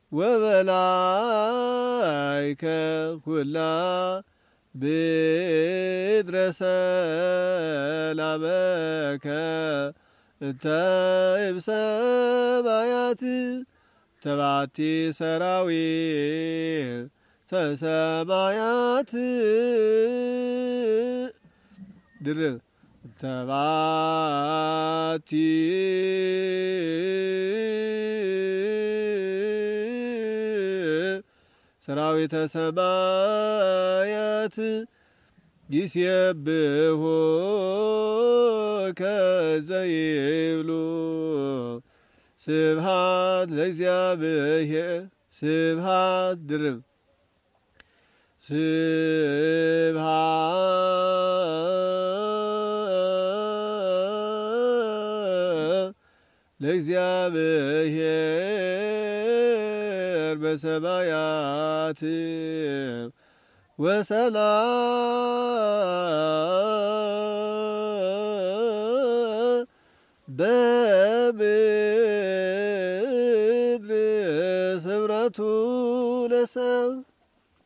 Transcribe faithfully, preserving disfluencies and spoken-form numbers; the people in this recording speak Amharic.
ወበላይከ ኩላ ብድረሰ ላመከ እተይብሰማያት ተባቲ ሰራዊት ተሰማያት ድርብ ተባቲ ሰራዊተ ሰማያት ይሴብሖከ ዘይብሉ ስብሐት ለእግዚአብሔር ስብሐት ድርብ ስብሐት ለእግዚአብሔር በሰማያት ወሰላም በምድር ስምረቱ ለሰብእ